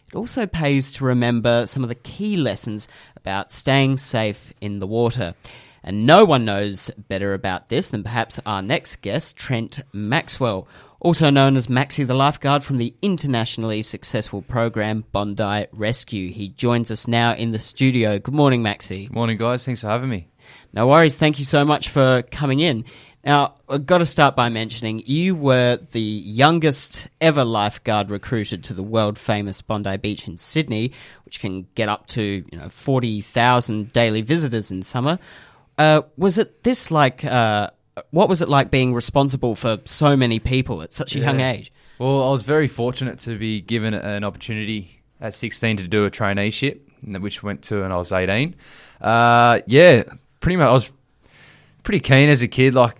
it also pays to remember some of the key lessons about staying safe in the water. And no one knows better about this than perhaps our next guest, Trent Maxwell, also known as Maxie the Lifeguard from the internationally successful program Bondi Rescue. He joins us now in the studio. Good morning, Maxie. Good morning, guys. Thanks for having me. No worries. Thank you so much for coming in. Now, I've got to start by mentioning you were the youngest ever lifeguard recruited to the world-famous Bondi Beach in Sydney, which can get up to 40,000 daily visitors in summer. Was it this like... what was it like being responsible for so many people at such a young age? Well, I was very fortunate to be given an opportunity at 16 to do a traineeship, which went to when I was 18. Pretty much I was pretty keen as a kid. I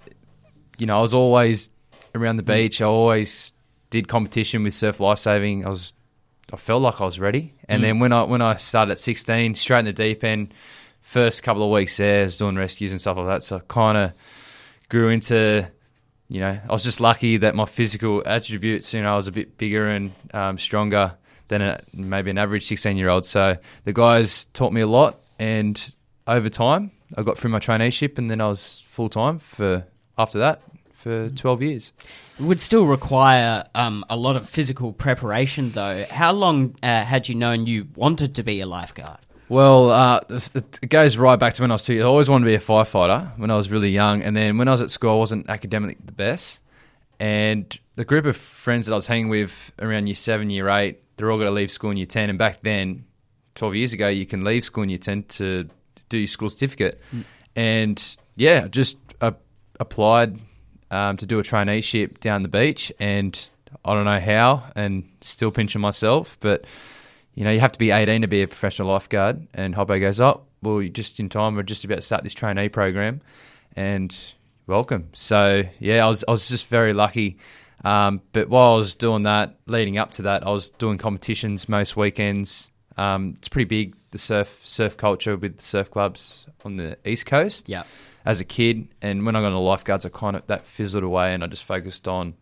was always around the beach. I always did competition with surf lifesaving. I felt like I was ready. And then when I started at 16, straight in the deep end, first couple of weeks there, I was doing rescues and stuff like that. So I kind of grew into, I was just lucky that my physical attributes, I was a bit bigger and stronger than maybe an average 16-year-old. So the guys taught me a lot, and over time, I got through my traineeship, and then I was full-time after that for 12 years. It would still require a lot of physical preparation, though. How long had you known you wanted to be a lifeguard? Well, it goes right back to when I was 2 years. I always wanted to be a firefighter when I was really young. And then when I was at school, I wasn't academically the best. And the group of friends that I was hanging with around year 7, year 8, they're all going to leave school in year 10. And back then, 12 years ago, you can leave school in year 10 to do your school certificate. And just applied to do a traineeship down the beach. And I don't know how, and still pinching myself, but... you have to be 18 to be a professional lifeguard, and Hobbo goes, well, you're just in time. We're just about to start this trainee program, and welcome. So, I was just very lucky. But while I was doing that, leading up to that, I was doing competitions most weekends. It's pretty big, the surf culture with the surf clubs on the East Coast. Yeah. As a kid, and when I got into lifeguards, that fizzled away, and I just focused on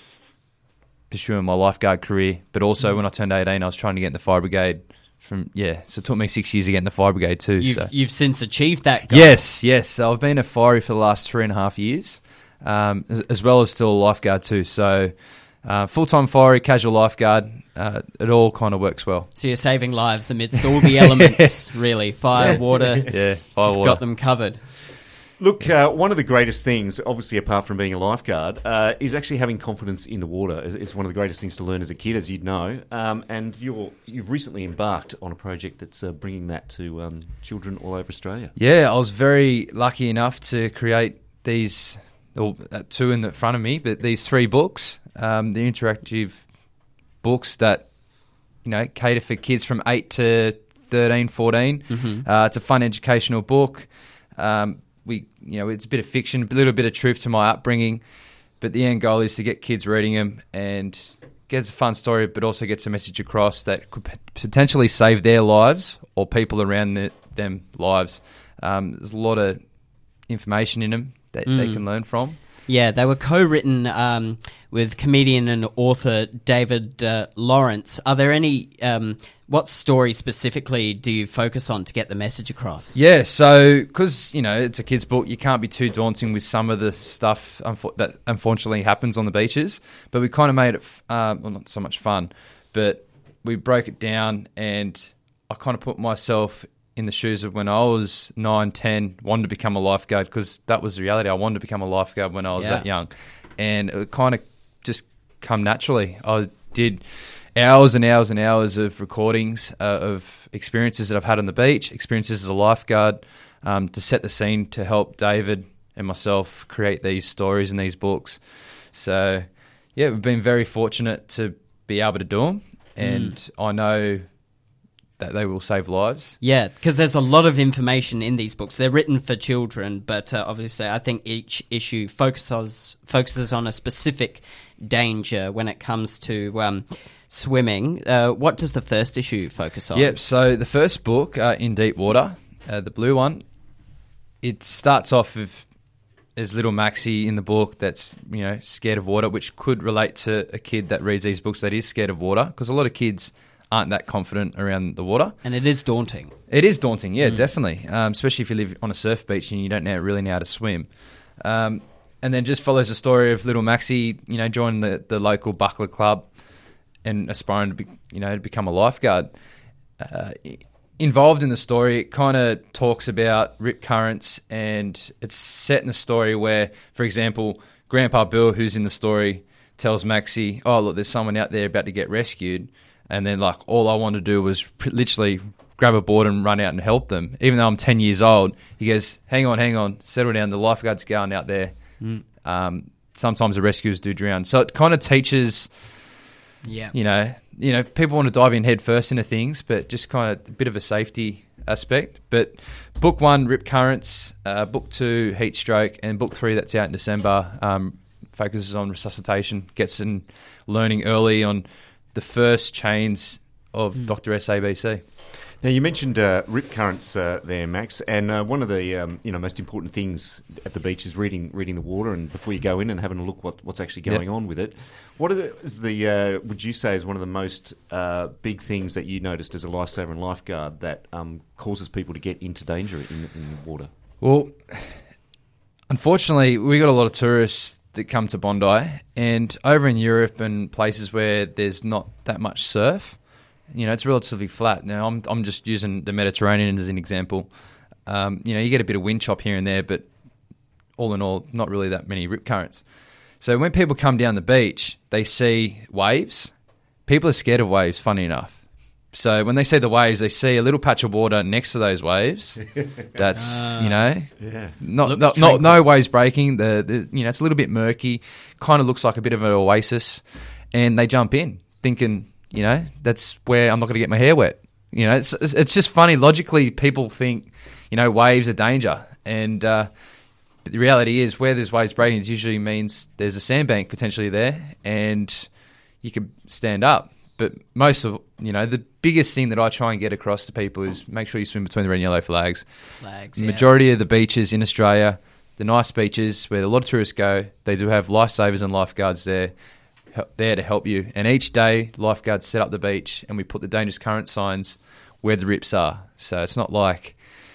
pursuing my lifeguard career. But also when I turned 18, I was trying to get in the fire brigade so it took me 6 years to get in the fire brigade too. You've since achieved that goal. Yes. So I've been a firey for the last 3.5 years, as well as still a lifeguard too. So full-time firey, casual lifeguard, it all kind of works well. So you're saving lives amidst all the elements, really. Fire, water. Fire, water. Got them covered. Look, one of the greatest things, obviously apart from being a lifeguard, is actually having confidence in the water. It's one of the greatest things to learn as a kid, as you'd know. And you've recently embarked on a project that's bringing that to children all over Australia. Yeah, I was very lucky enough to create these, two in the front of me, but these 3 books, the interactive books that cater for kids from 8 to 13, 14. It's a fun educational book. It's a bit of fiction, a little bit of truth to my upbringing, but the end goal is to get kids reading them and get a fun story, but also gets a message across that could potentially save their lives or people around them lives. There's a lot of information in them that they can learn from. Yeah, they were co-written with comedian and author David Lawrence. Are there any... what story specifically do you focus on to get the message across? Yeah, so because, it's a kid's book, you can't be too daunting with some of the stuff that unfortunately happens on the beaches. But we kind of made it, not so much fun, but we broke it down, and I kind of put myself in the shoes of when I was 9, 10, wanted to become a lifeguard, because that was the reality. I wanted to become a lifeguard when I was that young. And it kind of just come naturally. I did hours and hours and hours of recordings of experiences that I've had on the beach, experiences as a lifeguard, to set the scene to help David and myself create these stories and these books. So, we've been very fortunate to be able to do them, and I know that they will save lives. Yeah, because there's a lot of information in these books. They're written for children, but obviously I think each issue focuses on a specific danger when it comes to swimming. What does the first issue focus on? Yep, so the first book, In Deep Water, the blue one, it starts off with there's little Maxie in the book that's, scared of water, which could relate to a kid that reads these books that is scared of water, because a lot of kids aren't that confident around the water. And it is daunting. It is daunting, yeah, definitely. Especially if you live on a surf beach and you don't really know how to swim. And then just follows the story of little Maxie, joining the local buckler club and aspiring to to become a lifeguard. Involved in the story, it kind of talks about rip currents, and it's set in a story where, for example, Grandpa Bill, who's in the story, tells Maxie, "Oh, look, there's someone out there about to get rescued," and then all I wanted to do was literally grab a board and run out and help them. Even though I'm 10 years old, he goes, "Hang on, settle down. The lifeguard's going out there. Sometimes the rescuers do drown." So it kind of teaches. Yeah. People want to dive in head first into things, but just kind of a bit of a safety aspect. But book 1, Rip Currents, book 2, Heat Stroke, and book 3, that's out in December, focuses on resuscitation, gets in learning early on the first chains of Dr. SABC. Now, you mentioned rip currents there, Max, and one of the most important things at the beach is reading the water, and before you go in and having a look what's actually going on with it. What is would you say is one of the most big things that you noticed as a lifesaver and lifeguard that causes people to get into danger in the water? Well, unfortunately, we got a lot of tourists that come to Bondi, and over in Europe and places where there's not that much surf, it's relatively flat. Now, I'm just using the Mediterranean as an example. You get a bit of wind chop here and there, but all in all, not really that many rip currents. So when people come down the beach, they see waves. People are scared of waves, funny enough. So when they see the waves, they see a little patch of water next to those waves. That's, no waves breaking. It's a little bit murky. Kind of looks like a bit of an oasis. And they jump in thinking, that's where I'm not going to get my hair wet. It's just funny. Logically, people think, waves are danger. And but the reality is where there's waves breaking, it usually means there's a sandbank potentially there and you can stand up. But most of, the biggest thing that I try and get across to people is make sure you swim between the red and yellow flags. The majority of the beaches in Australia, the nice beaches where a lot of tourists go, they do have lifesavers and lifeguards there to help you. And each day, lifeguards set up the beach and we put the dangerous current signs where the rips are. So it's not like,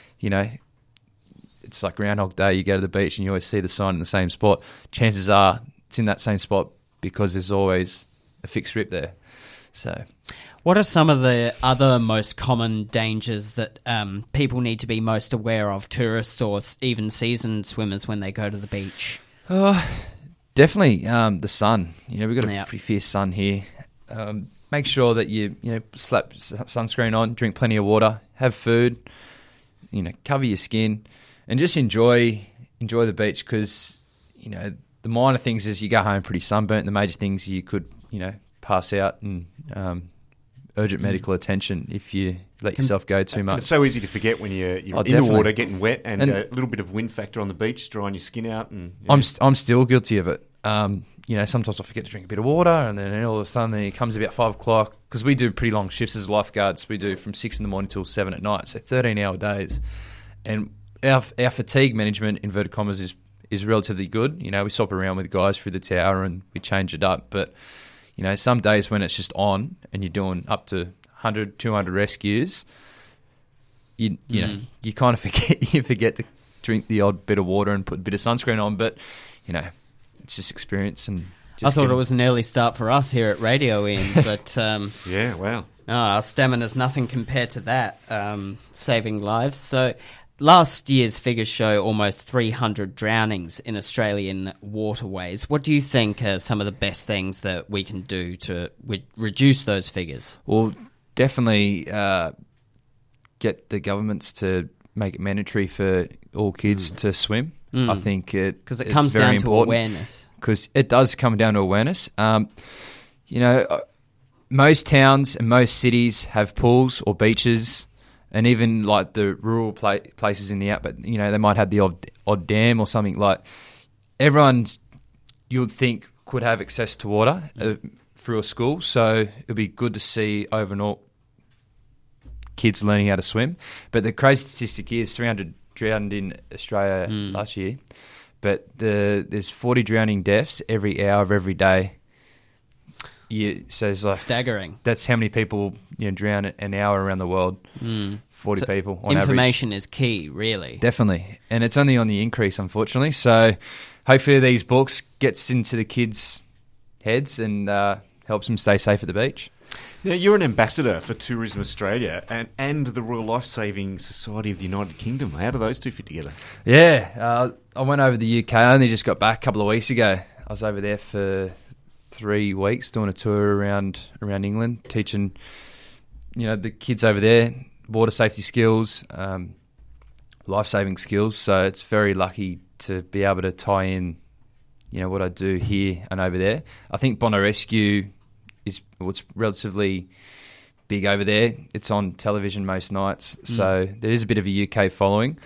it's like Groundhog Day. You go to the beach and you always see the sign in the same spot. Chances are it's in that same spot because there's always a fixed rip there. So, what are some of the other most common dangers that people need to be most aware of, tourists or even seasoned swimmers, when they go to the beach? Definitely the sun. We've got a pretty fierce sun here. Make sure that you slap sunscreen on, drink plenty of water, have food, cover your skin, and just enjoy the beach because, the minor things is you go home pretty sunburnt. The major things you could, pass out and urgent medical attention if you let yourself go too much. It's so easy to forget when you're in definitely. the water getting wet and a little bit of wind factor on the beach, drying your skin out. And I'm still guilty of it. Sometimes I forget to drink a bit of water and then all of a sudden it comes about 5 o'clock because we do pretty long shifts as lifeguards. We do from 6 in the morning till 7 at night, so 13-hour days. And our fatigue management, inverted commas, is relatively good. We swap around with guys through the tower and we change it up. But, some days when it's just on and you're doing up to 100, 200 rescues, you kind of forget to drink the odd bit of water and put a bit of sunscreen on. But, it's just experience. And I thought it was an early start for us here at Radio Ian, but yeah, wow. Our stamina's nothing compared to that, saving lives. So last year's figures show almost 300 drownings in Australian waterways. What do you think are some of the best things that we can do to reduce those figures? Well, definitely get the governments to make it mandatory for all kids to swim. I think because it comes down to awareness. Because it does come down to awareness. Most towns and most cities have pools or beaches, and even like the rural places in the out, but they might have the odd dam or something. Like everyone, you would think, could have access to water through a school. So it'd be good to see overall kids learning how to swim. But the crazy statistic is 300 drowned in Australia last year, but there's 40 drowning deaths every hour of every day. So it's like Staggering. that's how many people drown an hour around the world. 40 So people on information is key, really. Definitely. And it's only on the increase, unfortunately. So hopefully these books gets into the kids' heads and helps them stay safe at the beach. Now, you're an ambassador for Tourism Australia and the Royal Lifesaving Society of the United Kingdom. How do those two fit together? Yeah. I went over to the UK. I only just got back a couple of weeks ago. I was over there for 3 weeks doing a tour around England, teaching the kids over there water safety skills, life-saving skills. So it's very lucky to be able to tie in what I do here and over there. I think Bondi Rescue is what's relatively big over there. It's on television most nights, so there is a bit of a UK following.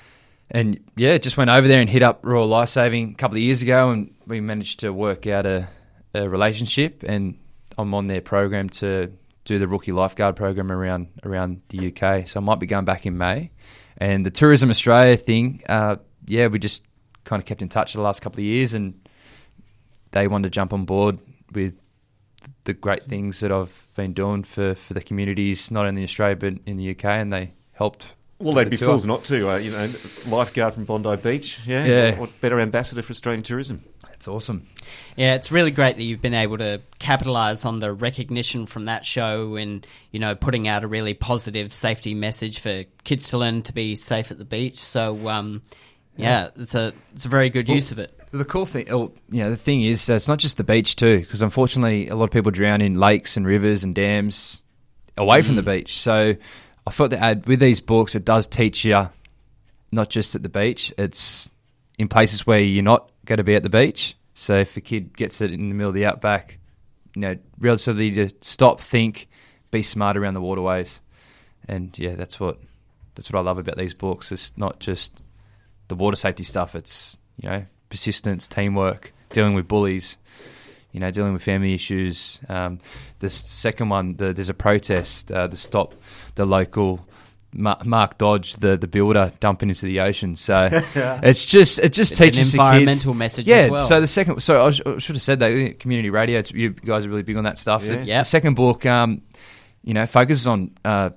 And just went over there and hit up Royal Lifesaving a couple of years ago, and we managed to work out a relationship, and I'm on their program to do the Rookie Lifeguard program around the UK. So I might be going back in May. And the Tourism Australia thing, we just kind of kept in touch the last couple of years, and they wanted to jump on board with the great things that I've been doing for the communities, not only in Australia but in the UK, and they helped. Well, they'd be fools not to. Lifeguard from Bondi Beach. Yeah. What better ambassador for Australian tourism? That's awesome. Yeah, it's really great that you've been able to capitalise on the recognition from that show and, putting out a really positive safety message for kids to learn to be safe at the beach. So, it's a very good use of it. The cool thing, the thing is that it's not just the beach too, because unfortunately a lot of people drown in lakes and rivers and dams away from the beach. So I thought that with these books, it does teach you not just at the beach, it's in places where you're not going to be at the beach. So if a kid gets it in the middle of the outback, relatively to stop, think, be smart around the waterways. And that's what I love about these books. It's not just the water safety stuff, it's, persistence, teamwork, dealing with bullies, dealing with family issues. The second one, there's a protest to stop the local Mark Dodge, the builder, dumping into the ocean. So it just teaches an the environmental kids. message as well. So the second, I should have said that, community radio. You guys are really big on that stuff. Yeah. The second book, focuses on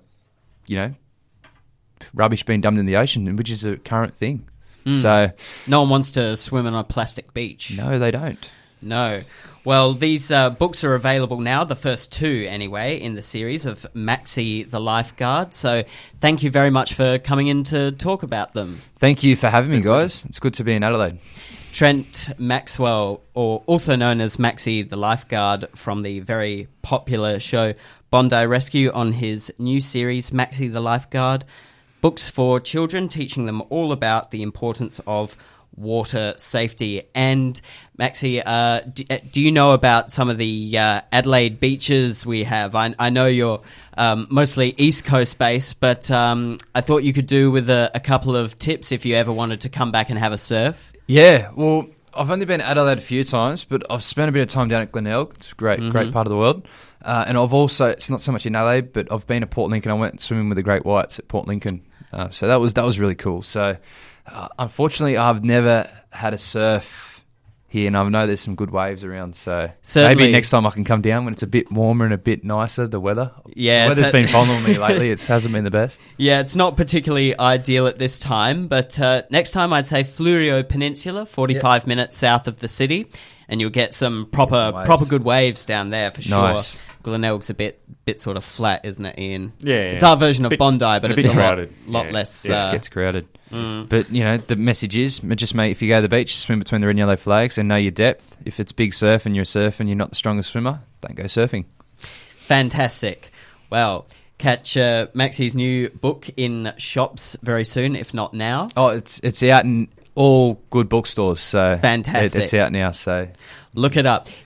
rubbish being dumped in the ocean, which is a current thing. So no one wants to swim on a plastic beach. no, they don't. No. Well, these books are available now, the first two anyway, in the series of Maxie the Lifeguard. So thank you very much for coming in to talk about them. Thank you for having me, guys. It's good to be in Adelaide. Trent Maxwell, or also known as Maxie the Lifeguard, from the very popular show Bondi Rescue, on his new series, Maxie the Lifeguard. Books for children, teaching them all about the importance of water safety. And Maxie, do you know about some of the Adelaide beaches we have? I know you're mostly East Coast based, but I thought you could do with a couple of tips if you ever wanted to come back and have a surf. Yeah, well, I've only been to Adelaide a few times, but I've spent a bit of time down at Glenelg. It's a great part of the world. And I've also, it's not so much in Adelaide, but I've been to Port Lincoln. I went swimming with the great whites at Port Lincoln. So that was really cool. So unfortunately, I've never had a surf here, and I know there's some good waves around. So Certainly. maybe next time I can come down when it's a bit warmer and a bit nicer, the weather. Yeah, the weather's been following me lately. It hasn't been the best. Yeah, it's not particularly ideal at this time, but next time I'd say Fleurieu Peninsula, 45 minutes south of the city, and you'll get some proper good waves down there for sure. Nice. Glenelg's a bit sort of flat, isn't it, Ian? Yeah. It's our version of Bondi, but it's a crowded. lot less. Yeah, it gets crowded. But, the message is, if you go to the beach, swim between the red and yellow flags and know your depth. If it's big surf and you're a surfer and you're not the strongest swimmer, don't go surfing. Fantastic. Well, catch Maxie's new book in shops very soon, if not now. Oh, it's out in all good bookstores. So Fantastic. It's out now, so... Look it up.